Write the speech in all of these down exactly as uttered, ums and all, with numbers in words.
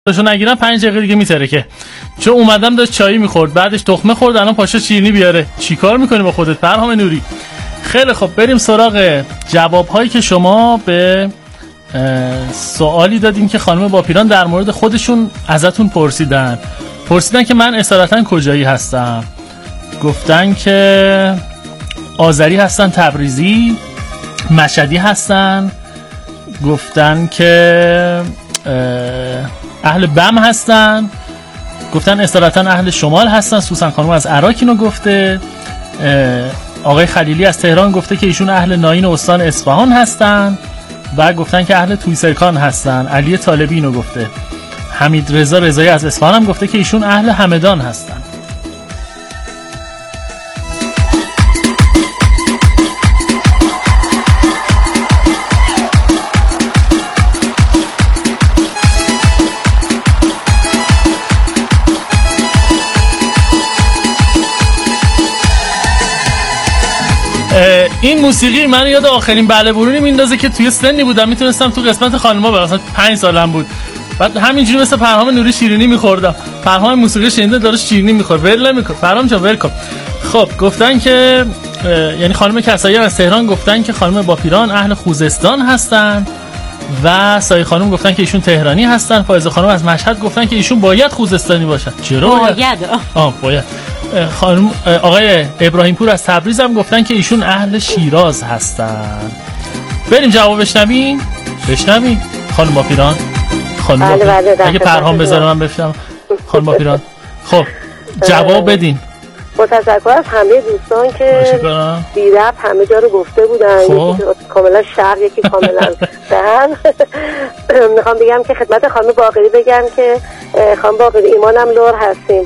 شو نگیرم پنج دقیقه دیگه میترکه. چون اومدم داشت چایی میخورد، بعدش تخمه خورد، الان پاشه شیرینی بیاره. چیکار میکنی با خودت پرهام نوری؟ خیلی خب بریم سراغ جوابهایی که شما به سوالی دادین که خانم باپیران در مورد خودشون ازتون پرسیدن. پرسیدن که من اصالتا کجایی هستم. گفتن که آذری هستن، تبریزی، مشهدی هستن. گفتن که اهل بم هستن. گفتن اصالتا اهل شمال هستن. سوسن خانم از عراق اینو گفته. آقای خلیلی از تهران گفته که ایشون اهل ناین استان اصفهان هستن و گفتن که اهل تویسرکان هستن. علی طالبی اینو گفته. حمید رضا رضایی از اصفهان هم گفته که ایشون اهل همدان هستن. این موسیقی من یاد آخرین بله برونی میندازه که توی سنی بودم میتونستم تو قسمت خانما برم، مثلا پنج سالم بود، بعد همینجوری مثل پرهام نوری شیرینی میخوردم. پرهام موسیقی شنیده داره شیرینی میخوره، ول نمیکنه. پرهام جان ول کن. خب گفتن که یعنی خانم کسایی از تهران گفتن که خانم باپیران اهل خوزستان هستن و سایه خانم گفتن که ایشون تهرانی هستن. فائزه خانم از مشهد گفتن که ایشون باید خوزستانی باشن. چرا باید؟ آه باید. خانم آقای ابراهیم پور از تبریز هم گفتن که ایشون اهل شیراز هستن. بریم جواب بشنویم. بشنویم خانم باپیران. خانم بله باپیران. بله اگه پرهام بذاره من بفهمم. خانم باپیران خب جواب بدین. با تشکر از همه دوستان که بی ربط همه جا رو گفته بودن. خب. یکی کاملا شرق، یکی کاملا دهن. میخوام بگم که خدمت خانم باقری بگم که خانم باقری ایمانم لور هستیم.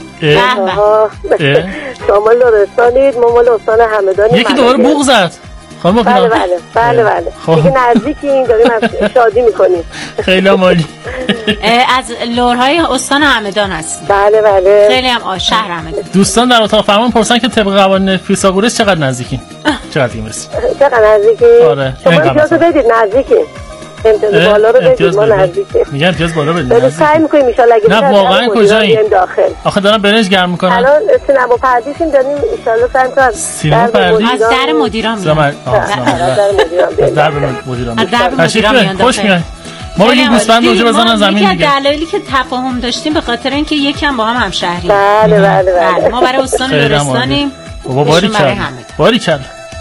شما لورستانید، ما مال استان همدانی. یکی دوباره بوق زد خانم باپیران. بله بله بله بله دیگه نزدیکیم، داریم از شادی میکنیم. خیلی عالی. از لورهای استان همدان هستیم. بله بله خیلی هم شهر همدان. دوستان در اتاق فرمان پرسن که طبق قوانین فیثاغورس چقدر نزدیکین؟ چقدر دیگه میرسیم؟ چقدر نزدیکین؟ آره شما اجازه بدید نزدیکیم. امتیاز بالا رو بدید، ما نزدیکیم. میگن امتیاز بالا بدید. بله سعی میکنیم ان شاء الله. نه واقعا کجایی؟ داخل. آخه دارن برنج گرم میکنن. الان سینما پردیسیم داریم ان شاء الله سعی میکنیم سینما پردیس از در مدیران میاد. از در مدیران. از در مدیران میاد. خوش میاد. ما بگیم گوسفند روزه بزنن زمین دیگه. دلایلی که تفاهم داشتیم به خاطر اینکه یکم با هم همشهریم. بله بله بله. ما برای استان لرستانیم. بابا باری کلا. باری کلا.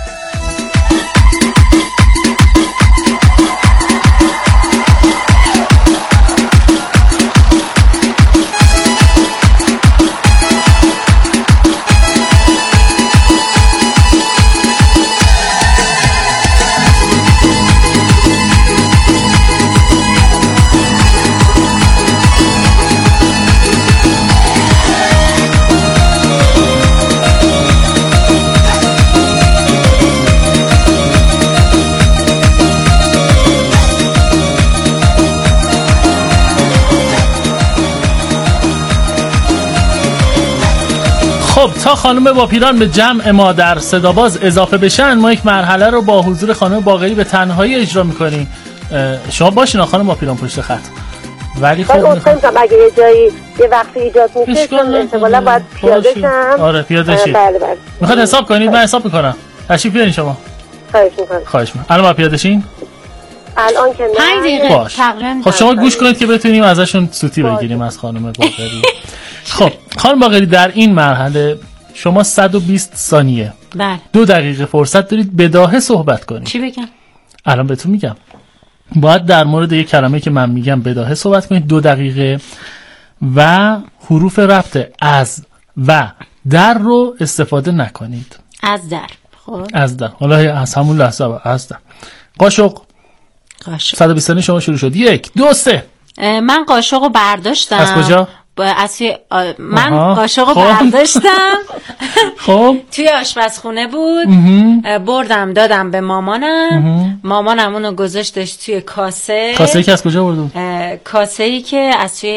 خب تا خانم باپیران به جمع ما در صداباز اضافه بشن، ما یک مرحله رو با حضور خانم باقری به تنهایی اجرا میکنیم. شما باشین خانم باپیران پشت خط. ولی خب میخوام اگه یه جایی یه وقتی ایجاد میشه چون احتمالاً باید پیاده شم. آره پیاده شید. بله بله. میخواد حساب کنید؟ من حساب میکنم. تشریف بیارین شما. خواهش میکنم. خواهش میکنم. الان ما پیاده شین؟ الان که نه. پنج دقیقه تقریبا. خب شما گوش کنید که بتونیم ازشون سوتی بگیریم از خانم باقری. خب خانم باقری در این مرحله شما صد و بیست ثانیه بله دو دقیقه فرصت دارید بداهه صحبت کنید. چی بگم؟ الان بهتون میگم. باید در مورد یک کلمه که من میگم بداهه صحبت کنید دو دقیقه و حروف ربط از و در رو استفاده نکنید. از در. خب از در. حالا از همون لحظه از در. قاشق. قاشق. صد و بیست ثانیه شما شروع شد. یک دو سه. من قاشق رو برداشتم. از کجا؟ از من قاشق رو برداشتم. خب توی آشپزخونه بود. بردم دادم به مامانم. مامانم اونو گذاشتش توی کاسه. کاسه ای که از کجا بردون؟ کاسه ای که از توی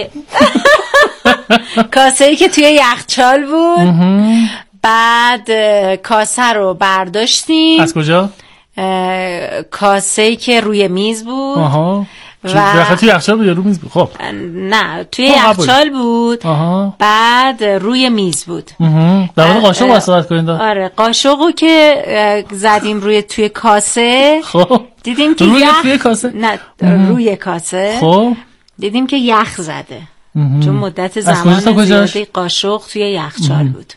کاسه ای که توی یخچال بود. بعد کاسه رو برداشتیم. از کجا؟ کاسه ای که روی میز بود. و توی یخچال بود یا رو میز بود؟ خب نه توی یخچال بود. آها. بعد روی میز بود. در مورد قاشق واسط کنید. آره قاشقو که زدیم روی توی کاسه. خب دیدیم که روی یخ... توی کاسه نه روی کاسه. خب دیدیم که یخ زده چون مدت زمان زیادی قاشق توی یخچال بود.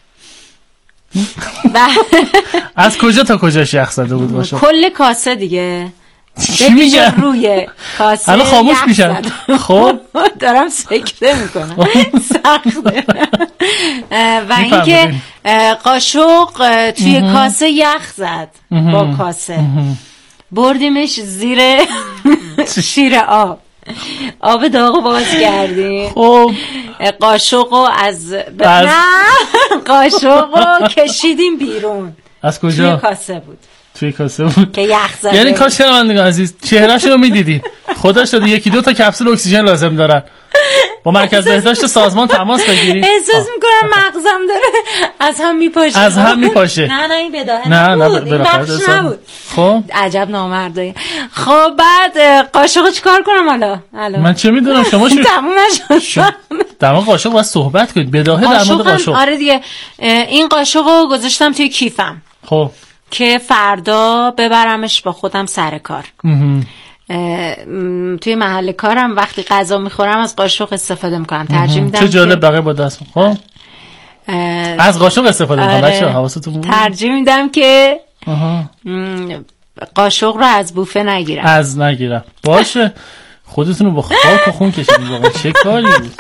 از کجا تا کجاش یخ زده بود قاشق؟ کل کاسه دیگه. چی میگه؟ روی کاسه الان خاموش میشن. خب دارم سکته میکنم سخته. و اینکه قاشق توی کاسه یخ زد با کاسه. بردیمش زیر شیر آب، آب داغو باز کردیم. خب قاشقو از ب... از نه قاشقو کشیدیم بیرون. از کجا؟ توی کاسه بود. توی کاسه بود که یخ زده. یعنی کاش شنوندگان عزیز چهرهشون رو میدیدین، خدا شده یکی دو تا کپسول اکسیژن لازم دارن. با مرکز بهداشت سازمان تماس بگیرید. احساس میکنم مغزم داره از هم میپاشه. از هم میپاشه. نه نه این بداهه نه نبود. نه بخش نبود. خب عجب نامردایی. خب بعد قاشقو چیکار کنم حالا؟ من چه میدونم شما شو تموم نشد. در مورد قاشق باید صحبت کنید. بداهه در مورد قاشق. آره دیگه این قاشقو گذاشتم توی کیفم. خب که فردا ببرمش با خودم سر کار. توی محل کارم وقتی غذا میخورم از قاشق استفاده میکنم. ترجیح میدم. چه جالب بقیه با دست. خب از قاشق استفاده میکنم. بچه‌ها حواستون باشه. ترجیح میدم که قاشق رو از بوفه نگیرم. از نگیرم. باشه. خودتون رو با خاک و خون کشیدید واقعا. چه کاری بود؟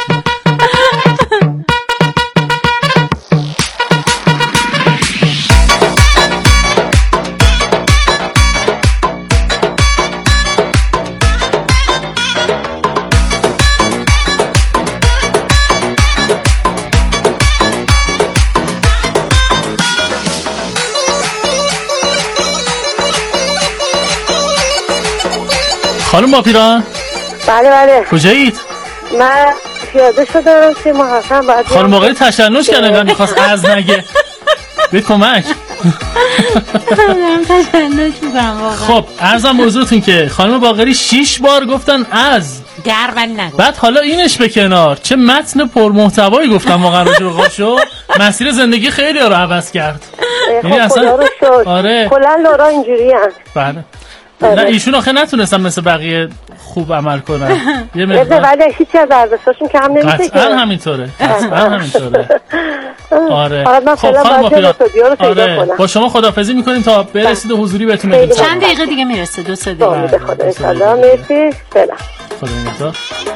خانم باپیران. بله بله. کجایید؟ من پیاده شدم که محسن باید خانم باقری تشنج کردن میخواست از نگه. بید کمک. دارم تشنج میکنم واقعا. خب عرضم موضوعتون که خانم باقری شیش بار گفتن از در ولی نگفت. بعد حالا اینش به کنار چه متن پرمحتوایی گفتم واقعا راجع به قاشق. مسیر زندگی خیلی رو عوض کرد. یعنی اصلا آره کلا لورا اینجوری ان. بله نه ایشون آخه نتونستن مثل بقیه خوب عمل کنن. یه مقدار ولی هیچ از ارزشاشون کم نمیشه. قطعا همینطوره. قطعا همینطوره. آره. خب خانم باپیران آره با شما خداحافظی میکنیم تا برسید حضوری بهتون بگیم. چند دقیقه دیگه میرسه؟ دو سه دقیقه. به خدا ان شاء الله. مرسی. سلام. خدا نگهدار.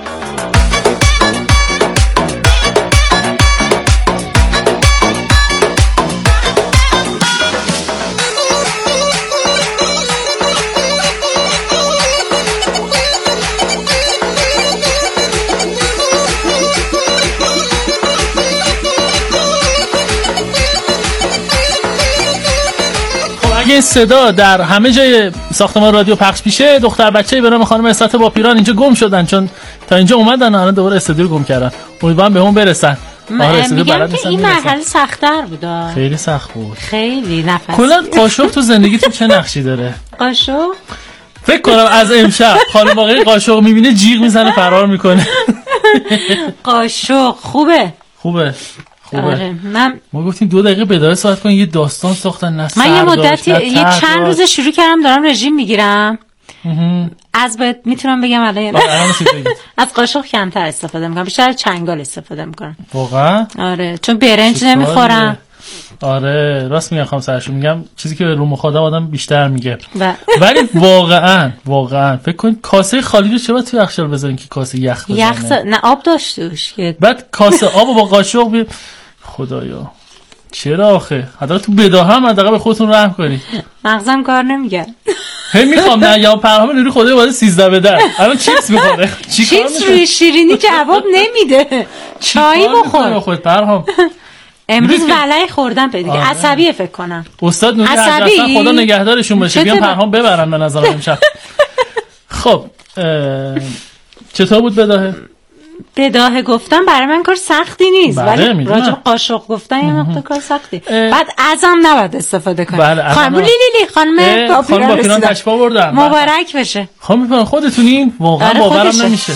اگه صدا در همه جای ساختمان رادیو پخش میشه دختر بچه‌ای به نام خانم اسرت باپیران اینجا گم شدن، چون تا اینجا اومدن الان دوباره استودیو گم کردن. امیدوارم به اون برسن. آره میگم که این مرحله سخت‌تر بود. خیلی سخت بود. خیلی نفس. کلا قاشق تو زندگیتون چه نقشی داره؟ قاشق فکر کنم از امشب خانم باقری قاشق میبینه جیغ میزنه فرار میکنه. قاشق خوبه. خوبه. خوبه. آره من ما گفتیم دو دقیقه بدايه صحبت کنیم، یه داستان ساختن نه. من یه مدتی یه چند روز شروع کردم دارم رژیم میگیرم. از باید میتونم بگم الان از قاشق کمتر استفاده میکنم، بیشتر چنگال استفاده میکنم. واقعا؟ آره چون برنج نمیخورم. آره راست میگم خانم سرشو، میگم چیزی که رو مخاطب آدم بیشتر میگه. ولی واقعا واقعا فکر کن کاسه خالی رو چرا توی یخچال بذارین که کاسه یخ بزنه؟ یخ نه آب داشت توش. بعد کاسه آب با قاشق بی خدایا چرا آخه؟ حداقل تو بداهه هم حداقل به خودتون رحم کنید. مغزم کار نمیگه. هی میخوام نه یا پرهام نوری خدای واسه سیزده بده. الان چیپس میخوره. چیپس روی شیرینی جواب نمیده. چای بخور. خود پرهام. امروز ولای خوردم به دیگه. عصبیه فکر کنم. استاد نوری حضرت خدا نگهدارشون باشه. بیان پرهام ببرن به نظر امشب. خب چطور بود بداهه؟ بداهه گفتن برای من کار سختی نیست، ولی راجع به قاشق گفتن یه مقدار کار سختی. بعد ازم نباید استفاده کنی. خانم لیلی لی خانم خانم باپیران تشریف آوردن، مبارک بشه. خانم خودتونین؟ واقعا باورم نمیشه.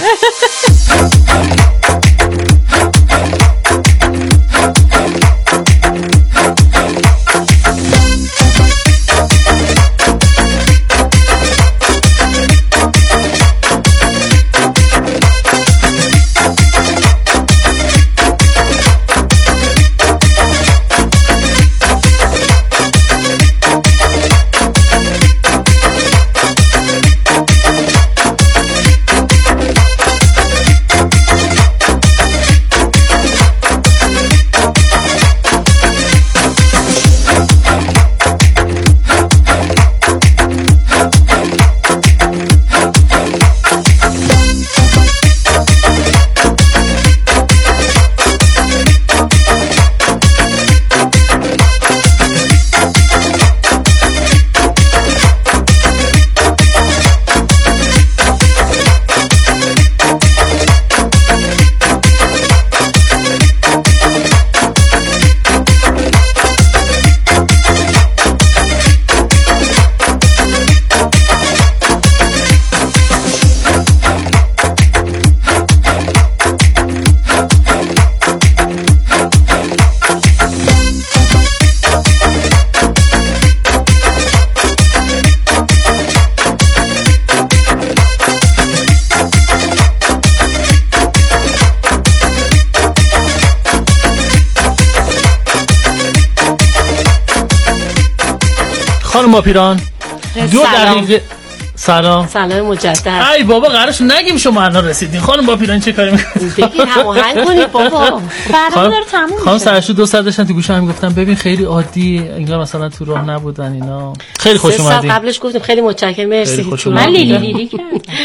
خانم باپیران دو دقیقه سلام سلام مجدد. ای بابا قرارش نگیم شما الان رسیدین. خانم باپیران چه کاری میکنید؟ بگید هماهنگ کنید بابا. برنامه داره تموم میشه. خانم سرشو دو ساعت داشتن تو گوشم میگفتن ببین خیلی عادی انگار مثلا تو راه نبودن اینا. خیلی خوش اومدین. قبلش گفتیم خیلی متشکرم مرسی. من لیلی لیلی کردم.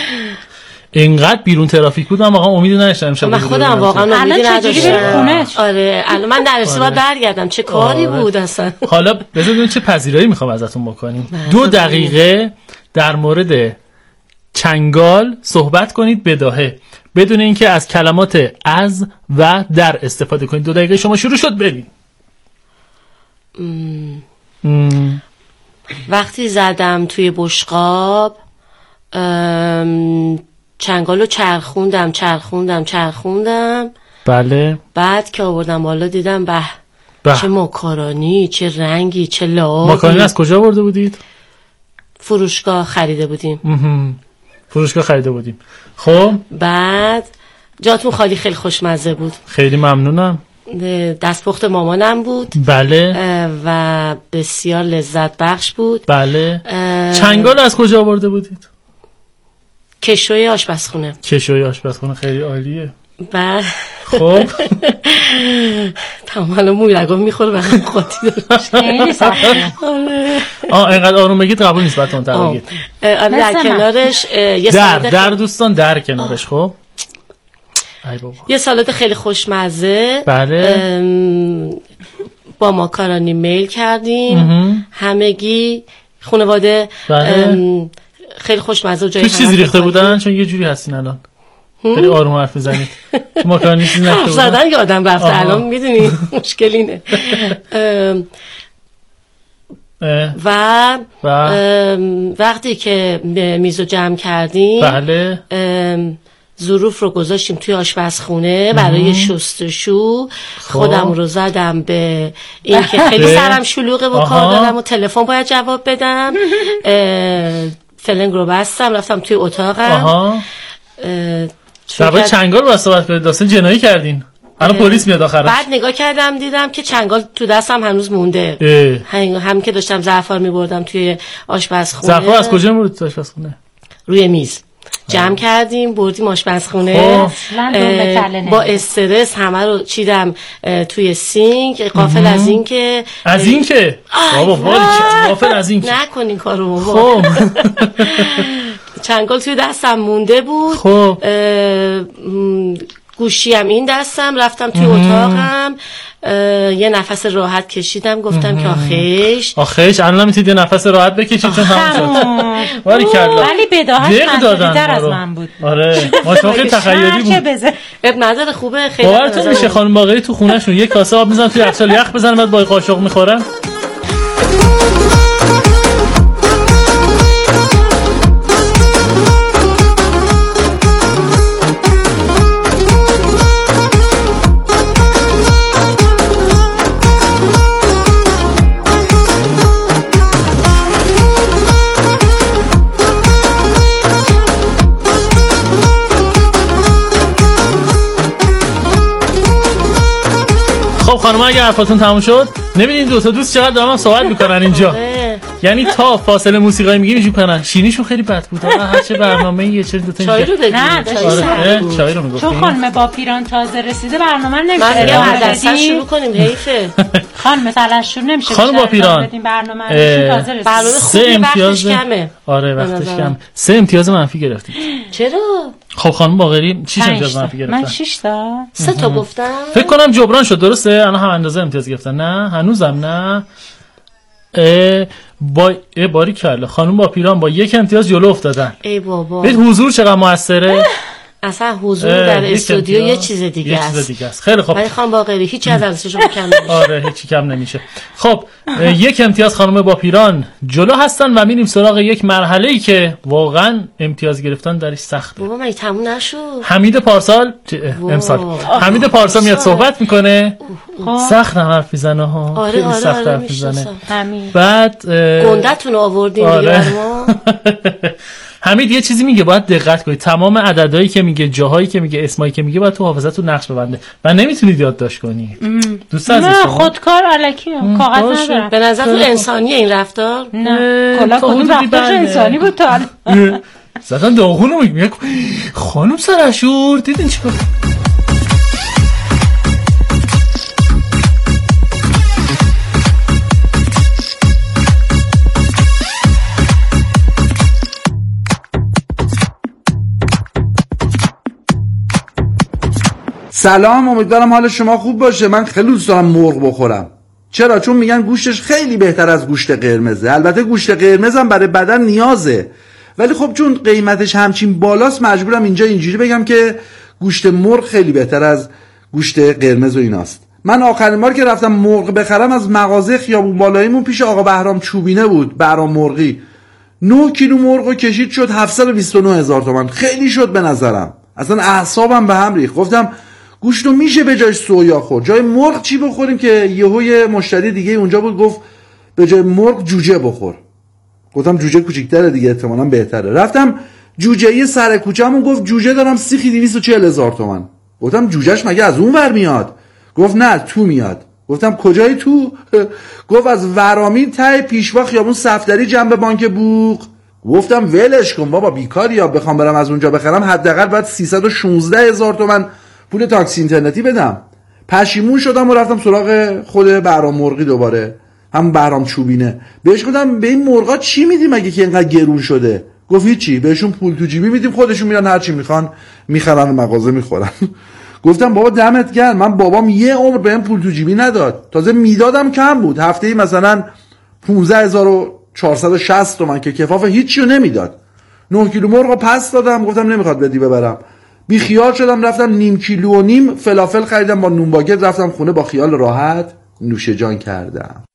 اینقدر بیرون ترافیک بود من واقعا امیدی نداشتم امشب. من خودم واقعا امیدی نداشتم. آره الان من در رسید باید برگردم. چه کاری بود اصلا. حالا بذارید چه پذیرایی میخوام ازتون بکنیم. دو دقیقه در مورد چنگال صحبت کنید بداهه بدون اینکه از کلمات از و در استفاده کنید. دو دقیقه شما شروع شد. برید. وقتی زدم توی بشقاب چنگالو چرخوندم چرخوندم چرخوندم بله. بعد که آوردم بالا دیدم به به چه ماکارونی، چه رنگی، چه لابی. ماکارونی از کجا برده بودید؟ فروشگاه خریده بودیم. فروشگاه خریده بودیم. خب بعد جاتون خالی، خیلی خوشمزه بود. خیلی ممنونم. دستپخت مامانم بود. بله. و بسیار لذت بخش بود. بله. چنگال از کجا برده بودید؟ کشوی آشپزخونه. کشوی آشپزخونه خیلی عالیه. بعد خب تمام موی رگام میخوره به هم قاطی داشت. خیلی سخته. آه اینقدر آروم بگید قبول نیست. بعد اون تر بگید. در کنارش یه در در دوستان در کنارش. خب ای بابا. یه سالاد خیلی خوشمزه. بله. با ماکارونی میل کردیم همگی خانواده. بله. خیلی خوشمزه و جایی تو چیزی ریخته بودن؟ چون یه جوری هستین الان خیلی آروم حرف میزنید. تو ماکارونی چیزی نخته بودن؟ زدن که آدم رفته الان میدونی مشکل اینه. و وقتی که میزو جمع کردیم بله ظروف رو گذاشتیم توی آشپزخونه برای شستشو. خودم رو زدم به این که خیلی سرم شلوغه و کار دارم و تلفن باید جواب بدم. فلنگ رو بستم رفتم توی اتاقم. درباره چنگال با صحبت کنید. داستان جنایی کردین الان پلیس میاد آخرش. بعد نگاه کردم دیدم که چنگال تو دستم هنوز مونده. هم, هم که داشتم زعفران میبردم توی آشپزخونه. زعفران از کجا میبرد تو آشپزخونه؟ روی میز جمع کردیم بردیم آشپزخونه. با استرس همه رو چیدم توی سینک. غافل از این که از این که بابا غافل از این که نکنین کارو. خب چنگال توی دستم مونده بود. خب گوشیم این دستم، رفتم توی اتاقم یه نفس راحت کشیدم، گفتم که آخیش آخیش الان نمیتونید یه نفس راحت بکشید چون تمام شد. باری کلا ولی بداهت منطقی‌تر از من بود. آره ما شما خیلی تخیلی بود. اب نظر خوبه خیلی. باورتون میشه خانم باقری تو خونه‌شون یه کاسه آب میذارن توی یخچال یخ بزنن بعد با قاشق میخورن؟ خب خانم اگه حرفاتون تموم شد، نمیدین دو تا دوست چقدر دارن صحبت میکنن اینجا. یعنی تا فاصله موسیقی میگیم اینجوری کنن. شینیشون خیلی بد بود. آقا هر چه برنامه‌ای یه چه دو تا چای رو بگید. نه آره چای رو میگفتیم. چون خانم با پیران تازه رسیده برنامه نمیشه. من میگم از اصلا شروع کنیم حیفه. خانم مثلا شروع نمیشه. خانم با پیران برنامه تازه رسیده. برنامه خوبی وقتش کمه. آره وقتش کمه. سه امتیاز منفی گرفتید. چرا؟ خب خانم باقری شش امتیاز منفی گرفتن. من شش تا. سه تا گفتم. فکر کنم جبران شد درسته؟ الان هم اندازه امتیاز گرفتن. نه هنوزم نه. اه با ای باری کلا خانم با پیران با یک امتیاز جلو افتادن. ای بابا ببین حضور چقدر موثره. اصلا حضور در استودیو یه چیز دیگه است. یه چیز دیگه است. خیلی خوب. ولی خانم باقری هیچ از ارزشش کم نمیشه. آره هیچی کم نمیشه. خب یک امتیاز خانم با پیران جلو هستن و میریم سراغ یک مرحله‌ای که واقعا امتیاز گرفتن درش سخته. بابا من تموم نشد. حمید پارسال امسال حمید پارسال میاد صحبت میکنه. سخت حرف میزنه ها. آره خیلی آره سخت آره حرف میزنه. حمید بعد گندتون آوردین آره. ما. حمید یه چیزی میگه باید دقت کنید. تمام عددهایی که میگه، جاهایی که میگه، اسمایی که میگه باید تو حافظتون نقش ببنده و نمیتونید یادداشت کنی. دوست عزیز نه شما خودکار الکی کاغذ ندارم. به نظرتون انسانیه این رفتار؟ نه کلا کدوم رفتار انسانی بود تا الان زدن داغونو میگه خانم سرشور دیدین چیکار. سلام، امیدوارم حال شما خوب باشه. من خیلی دوست دارم مرغ بخورم. چرا؟ چون میگن گوشتش خیلی بهتر از گوشت قرمزه. البته گوشت قرمز هم برای بدن نیازه، ولی خب چون قیمتش همچین بالاست مجبورم اینجا اینجوری بگم که گوشت مرغ خیلی بهتر از گوشت قرمز و ایناست. من آخرین بار که رفتم مرغ بخرم از مغازه خیابون بالاییمون پیش آقا بهرام چوبینه بود، بهرام مرغی. نه کیلو مرغ کشید شد هفتصد و بیست و نه هزار تومان. خیلی شد به نظرم. اصلا اعصابم به هم ریخت. گفتم گوشتو میشه به جای سویا خورد، جای مرغ چی بخوریم؟ که یهو یه مشتری دیگه اونجا بود گفت به جای مرغ جوجه بخور. گفتم جوجه کوچیک‌تره دیگه احتمالاً بهتره. رفتم جوجه سر کوچه‌مون گفت جوجه دارم سیخی دویست و چهل هزار تومان. گفتم جوجهش مگه از اون ور میاد؟ گفت نه تو میاد. گفتم کجای تو؟ گفت از ورامین ته پیشوا خیابون صفدری جنب بانک بوق. گفتم ولش کن بابا بیکاری، یا بخوام برم از اونجا بخرم حداقل باید سیصد و شانزده هزار تومان پول تاکسی اینترنتی بدم. پشیمون شدم و رفتم سراغ خود بهرام مرغی دوباره، هم بهرام چوبینه. بهش گفتم به این مرغا چی میدیم مگه که اینقدر گرون شده؟ گفت هیچی، بهشون پول تو جیبی میدیم، خودشون میرن هر چی میخوان میخرن و مغازه میخورن. گفتم بابا دمت گرم، من بابام یه عمر بهم پول تو جیبی نداد، تازه میدادم کم بود، هفته‌ای مثلا پانزده هزار و چهارصد و شصت تومان که کفاف هیچیو نمیداد. نه کیلو مرغ پس دادم، گفتم نمیخواد بدی ببرم. بی خیال شدم رفتم نیم کیلو و نیم فلافل خریدم با نون باگت، رفتم خونه با خیال راحت نوش جان کردم.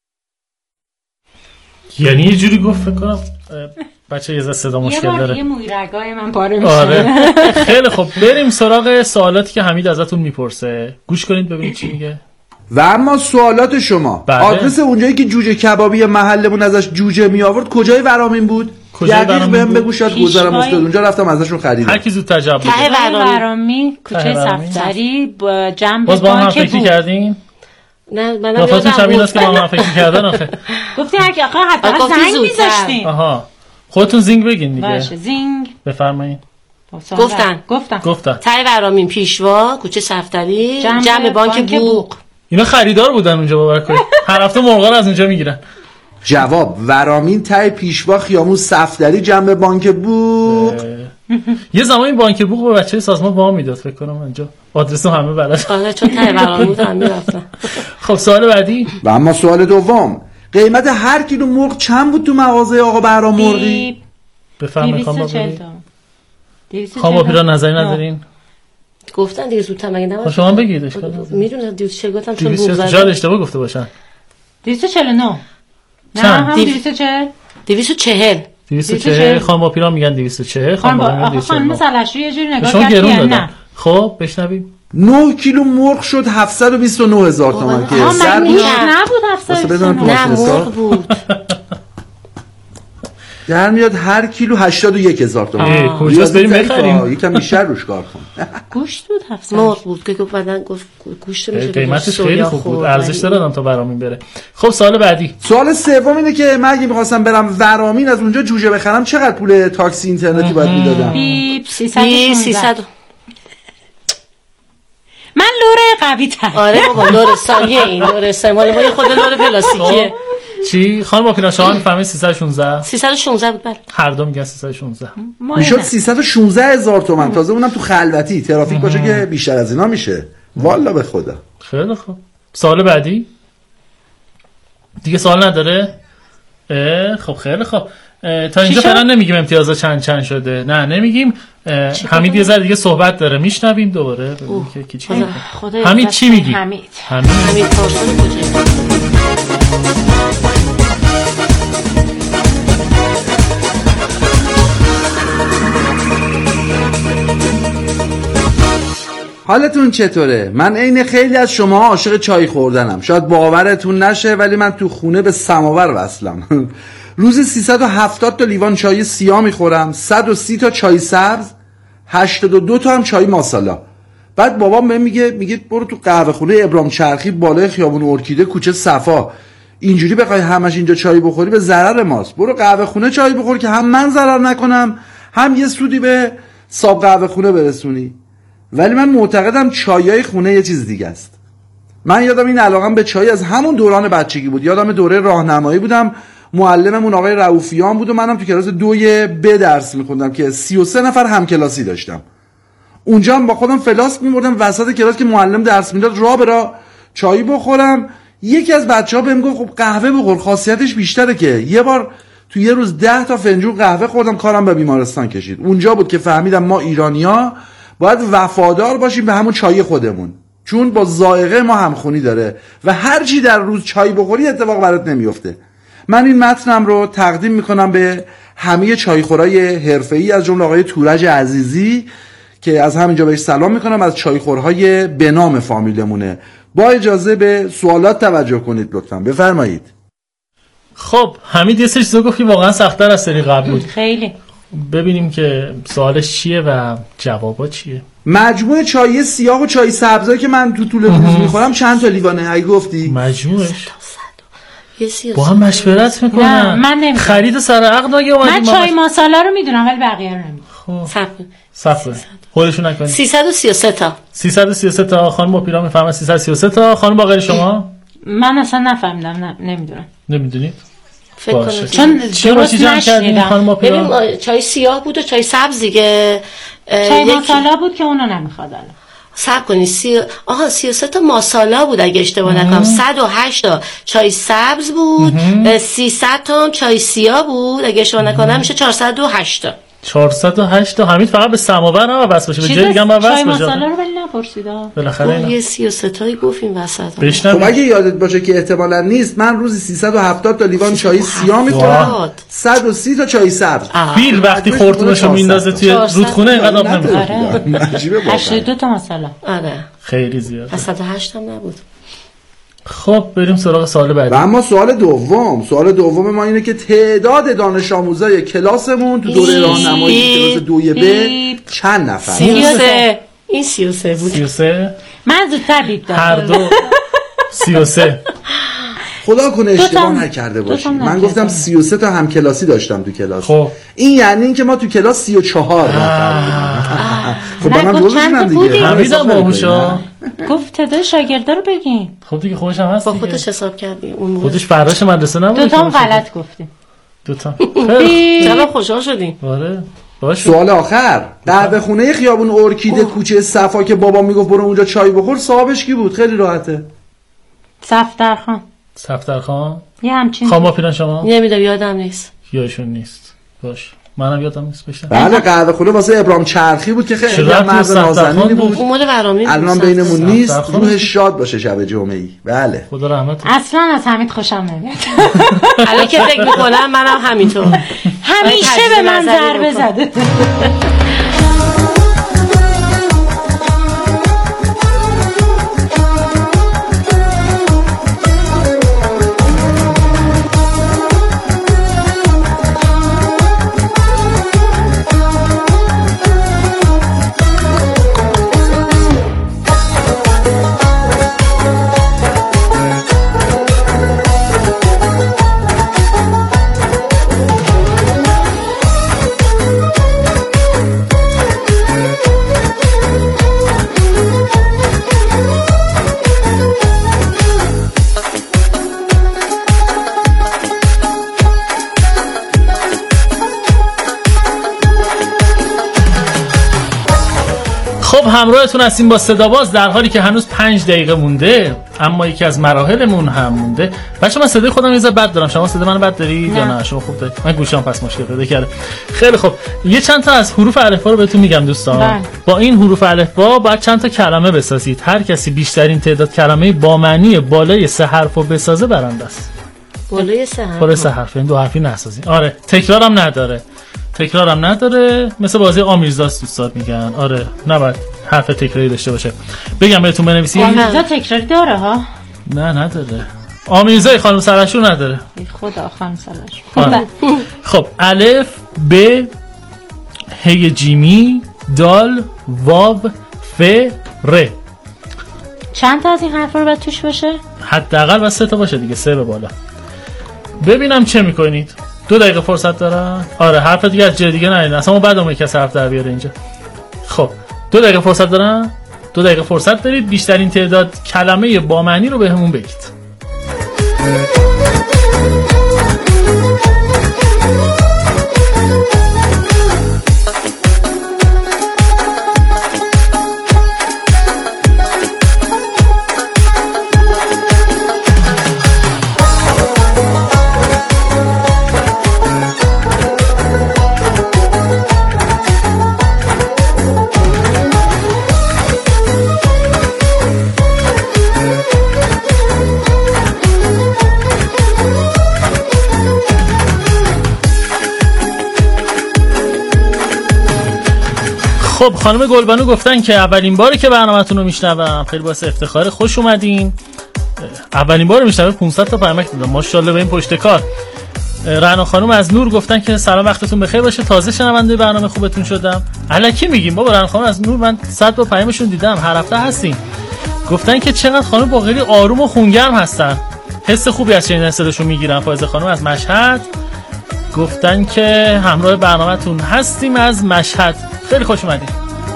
یعنی یه جوری گفت فکر کنم بچه یه صدا مشکل داره. یه مویرگای من پاره میشه. آره. خیلی خب بریم سراغ سوالاتی که حمید ازتون میپرسه. گوش کنید ببینید چی میگه. و اما سوالات شما. بله. آدرس اونجایی که جوجه کبابی محلمون ازش جوجه می آورد کجای ورامین بود؟ دقیق بهم بگو شاید گذرم افتاد اونجا، رفتم ازشون خریدم. هر کی زودتر جواب بده. ته ورامین کوچه صفدری با جنب باز با هم بانک فکر کردین؟ نه منم یادم شبیه است که با هم فکر کردن آخه. گفتین اگه آخه حتما زنگ می‌ذاشتین. آها. خودتون زینگ بگین دیگه. باشه زینگ. بفرمایید. گفتن گفتن گفتن ته ورامین پیشوا کوچه صفدری جنب بانک بوق. اینا خریدار بودن اونجا، باور کنید. هر هفته مرغا رو از اونجا میگیرن. جواب ورامین ته پیشوا خیابون صفدری جنب بانک بوق. یه زمانی بانک بوق به بچه سازمان وام میداد فکر کنم اونجا آدرس همه بلد. آره چون ته برام بود هم میرفتم. خب سوال بعدی. و اما سوال دوم، قیمت هر کیلو مرغ چند بود تو مغازه آقا بهرام مرغی؟ بفرمایید خانم باقری. خانم باقری نظری ندارین؟ گفتن دیگه زودتر مگه نباشه. شما بگید اشکال نداره. میدونم دویست و چهل گفتم چون بوق زدم. شاید اشتباه گفته باشن. دویست و چهل و نه. نه هم دویست و چهل. دویست و چهل. دویست و چهل خانم باقری میگن دویست و چهل. خانم باقری دویست و چهل. خانم سلاشی یه جوری نگاه شما گرون کردن. دادن. خب بشنویم. نه کیلو مرغ شد هفتصد و بیست و نه هزار تومان که سر نبود هفتصد و بیست و نه. نه مرغ بود. در میاد هر کیلو هشتاد و یک هزار تومان. کجاست بریم بخریم؟ یکم بیشتر روش کار کن. گوشت بود هفتصد. مرغ بود که گفت بعدن گفت گوشت میشه. قیمتش خیلی خوب بود. ارزش داره تا برامین بره. خب سوال بعدی. سوال سوم اینه که من اگه می‌خواستم برم ورامین از اونجا جوجه بخرم چقدر پول تاکسی اینترنتی باید میدادم؟ بیپ سیصد. من لور قوی تر. آره بابا لور ثانیه این لور ثانیه مال خود لور پلاستیکیه. چی خانم باقری شما میفهمید سیصد و شانزده؟ سیصد و شانزده بود. بله هر دو میگن سیصد و شانزده. میشد سیصد و شانزده هزار تومان. تازه اونم تو خلوتی ترافیک باشه که بیشتر از اینا میشه. والا به خدا. خیلی خوب. سوال بعدی دیگه سوال نداره؟ خب خیلی خوب. تا اینجا فعلا نمیگیم امتیازا چند چند شده. نه نمیگیم. حمید یه ذره دیگه صحبت داره میشنویم دوباره ببینیم که کی چی میگه. حمید چی میگی؟ حمید حمید حمید پارسال کجاست؟ حالتون چطوره؟ من عین خیلی از شما عاشق چای خوردنم. شاید باورتون نشه ولی من تو خونه به سماور وصلم. روزی سیصد و هفتاد تا لیوان چای سیاه میخورم، صد و سی تا چای سبز، هشتاد و دو تا هم چای ماسالا. بعد بابام بهم میگه میگه برو تو قهوه خونه ابراهیم چرخی بالای خیابون ارکیده کوچه صفا. اینجوری بخوای همش اینجا چای بخوری به ضرر ماست. برو قهوه خونه چای بخور که هم من ضرر نکنم هم یه سودی به صاحب قهوه خونه برسونی. ولی من معتقدم چایای خونه یه چیز دیگه است. من یادم این علاقم به چای از همون دوران بچگی بود. یادم دوره راهنمایی بودم، معلممون آقای رؤوفیان بود و منم تو کلاس دوی ب درس میخوندم که سی و سه نفر همکلاسی داشتم. اونجا هم با خودم فلاس می‌بردم وسط کلاس که معلم درس میداد راه به راه چای بخورم. یکی از بچه‌ها بهم گفت خب قهوه بخور خاصیتش بیشتره که. یه بار تو یه روز ده تا فنجون قهوه خوردم کارم به بیمارستان کشید. اونجا بود که فهمیدم ما ایرانی‌ها باید وفادار باشیم به همون چای خودمون، چون با ذائقه ما همخونی داره و هر چی در روز چای بخوری اتفاق برات نمیفته. من این متنم رو تقدیم میکنم به همه چایخورای حرفه‌ای از جمله آقای تورج عزیزی که از همینجا بهش سلام میکنم، از چایخورهای به نام فامیلمونه. با اجازه به سوالات توجه کنید لطفا. بفرمایید. خب حمید یه سری چیزا گفت که واقعا سخت‌تر از سری قبل بود. خیلی. ببینیم که سوالش چیه و جوابا چیه. مجموع چای سیاه و چای سبزایی که من تو طول روز میخورم چند تا لیوانه اگه گفتی؟ مجموعش با هم مشورت میکنن. نه من نمیدونم. خرید سر عقد اگه اومدیم من چای ماسالا رو میدونم ولی بقیه رو نمیدونم. خب صفر خودشون نکنید. سیصد و سی و سه تا سیصد و سی و سه تا خانم با پیرام میفهمن. سیصد و سی و سه تا خانم باقری شما؟ من اصلا نفهمیدم. نه نمیدونم. نمیدونید؟ فکر کنم چون درست نشنیدم. ببین چای سیاه بود و چای سبز دیگه. چای ماسالا بود که اونو نمیخواد الان. صبر کنی سی... آها سی و سه تا ماسالا بود اگه اشتباه نکنم. صد و هشت تا چای سبز بود، سیصد تا چای سیاه بود اگه اشتباه نکنم، میشه چهارصد و هشت تا. چهارصد و هشت تا. حمید فقط به سماور نه بس باشه، به جای دیگه هم بس باشه. چای ماسالا رو ولی نپرسیدا. بالاخره یه سی و سه تایی گفتیم وسط. خب اگه یادت باشه که احتمالاً نیست، من روزی سیصد و هفتاد تا لیوان چای سیاه میخورم، صد و سی تا چای سبز. بیل وقتی خورتونشو میندازه توی رودخونه اینقدر آب نمیخوره. هشتاد و دو تا مثلا. آره خیلی زیاده. صد و هشت هم نبود. خب بریم سراغ سوال بعدی. و اما سوال دوم، سوال دوم ما اینه که تعداد دانش آموزای کلاسمون تو دوره راهنمایی کلاس دوی ب چند نفر؟ سی و سه. این سی و سه بود. سی و سه. من زودتر دید دادم. هر دو سی و سه. خدا کنه اشتباه نکرده باشی. من گفتم سی و سه تا هم کلاسی داشتم تو کلاس. خب این یعنی این که ما تو کلاس سی و چهار نفر. خب من درستم دیگه. حمیدم باهوشا. گفت تعداد شاگردا رو بگین. خب دیگه خودش هم هست. با خودش حساب کردی اون موقع. خودش فراش مدرسه نبود. دو تا غلط گفتیم. دو تا. چرا خوشحال شدیم؟ آره. باشه. سوال آخر، قهوه خونه خیابون ارکیده کوچه صفا که بابا میگفت برو اونجا چای بخور، صاحبش کی بود؟ خیلی راحته. صفدرخان. صفدرخان؟ یه همچین. خانم باپیران شما؟ نمیدونم، یادم نیست. یادشون نیست. باش. منم یادم نیست بشه. بله قهوه خونه واسه ابراهیم چرخی بود که خیلی مرد نازنینی بود. اون مال برامی بود. الان بینمون نیست. روحش شاد باشه شب جمعه‌ای. بله. خدا رحمت. اصلا از حمید خوشم نمیاد. الان که فکر می‌کنم منم همینطور. همیشه به من ضربه زده. خب همراهتون هستیم با صدا باز، در حالی که هنوز پنج دقیقه مونده اما یکی از مراحلمون هم مونده. بچه من صدای خودم یه ذره بد دارم، شما صدای منو بد دارید یا نه؟ شما خوب دارید؟ من گوشام پس مشکل پیدا کرده. خیلی خب یه چند تا از حروف الفبا رو بهتون میگم دوستان. بله. با این حروف الفبا باید چند تا کلمه بسازید. هر کسی بیشترین تعداد کلمه با معنی بالای سه حرف رو بسازه برنده است. بالای سه حرف؟ بالای سه حرف، این دو حرفی نسازید. آره تکرارم نداره. تکرارم نداره، مثل بازی آمیزداست دوستان میگن. آره نباید حرف تکراری داشته باشه. بگم بهتون بنویسید. آمیزا تکراری داره ها؟ نه نداره. آمیزای خانم سرشور نداره. خدا خانم سرشور. خب الف ب ه جیمی دال واو ف ر. چند تا از این حرفا رو باید توش باشه؟ حداقل بس سه تا باشه دیگه، سه به بالا. ببینم چه میکنید. دو دقیقه فرصت دارم. آره حرف دیگه از جای دیگه نرید، اصلا ما بعد اون کسی حرف در بیاره اینجا. خب دو دقیقه فرصت دارم. دو دقیقه فرصت دارید، بیشترین تعداد کلمه با معنی رو بهمون بگید. خب خانم گلبانو گفتن که اولین باری که برنامه‌تون رو میشنوم، خیلی باعث افتخار، خوش اومدین. اولین بار میشنوم پانصد تا پیامک دادم، ماشاءالله به این پشت کار. رعنا خانم از نور گفتن که سلام وقتتون بخیر باشه، تازه شنونده برنامه خوبتون شدم. الکی میگیم بابا، رعنا خانم از نور من صد تا پیامشون دیدم، هر هفته هستین. گفتن که چقدر خانم باقری آروم و خونگرم هستن، حس خوبی از شنیدن صداشون میگیرن. فائزه خانم از مشهد گفتن که همراه برنامه‌تون هستیم از مشهد، خیلی خوش اومدین.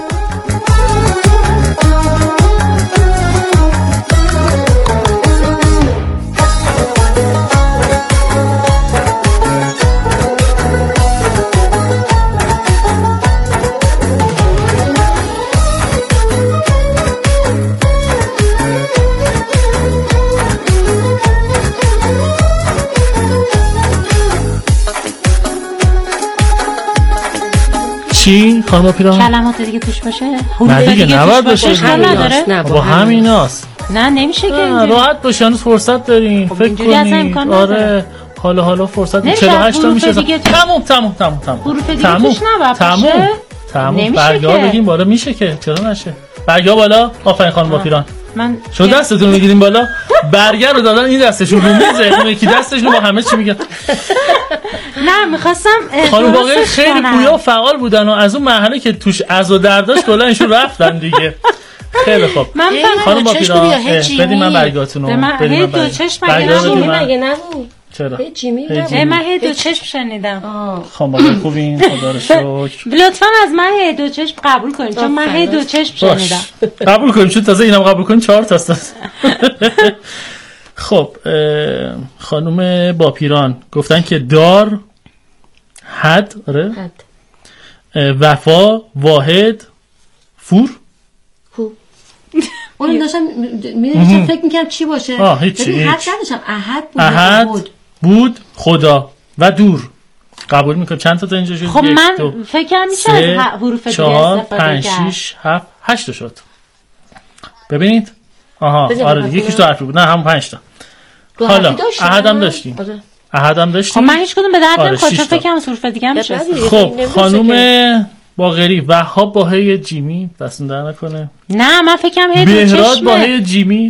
چی؟ خانم پیران؟ کلمات دیگه توش باشه؟ نه دیگه نباید باشه. اشکال نداره؟ با همیناست. نه نمیشه که راحت باشه، هنوز فرصت دارین. خب فکر کنید. آره حالا حالا فرصت چهل و هشت تا میشه. تموم تموم تموم تموم. حروف دیگه توش نباید باشه. تموم. برگا بگیم بالا میشه که، چرا نشه؟ برگا بالا. آفرین خانم با پیران. من شما دستتون رو میگیرین بالا، برگر رو دادن این دستشون رو میزه، اون یکی دستشون با همه چی میگن. نه میخواستم خانم باقری خیلی پویا و فعال بودن و از اون مرحله که توش از و درداشت کلا ایشون رفتن دیگه. خیلی خوب خانم با پیران بدین من برگاتون رو بدین من دو چشم مگه نبود؟ چرا؟ جیمی من هی دو چشم شنیدم. خانم باقری خوبین خدا رو شکر. لطفا از من هی دو چشم قبول کنید چون من هی دو چشم شنیدم. قبول کنیم چون تازه اینم قبول کنیم چهار تا است. خب خانم با پیران گفتن که دار حد آره وفا، واحد، فور. خوب اون داشتم می‌نوشتم فکر می‌کردم چی باشه. آه هیچی. حد نداشتم. احد بود. احد بود. بود خدا و دور. قبول میکنم. چند تا تا اینجا شد؟ خب من فکر میشه از حروف دیگه استفاده کرد. پنج شش هفت هشت شد. ببینید. آها آره یکیش تو حرفی بود. نه همون پنج تا. حالا احد هم داشتیم. احد هم داشتیم. خب من هیچ کدوم به درد نمیخواد چون فکر کنم حروف دیگه هم میشه. خب خانم باقری وهاب با هی جیمی دستون در نکنه. نه من فکرم هی بهراد با هی جیمی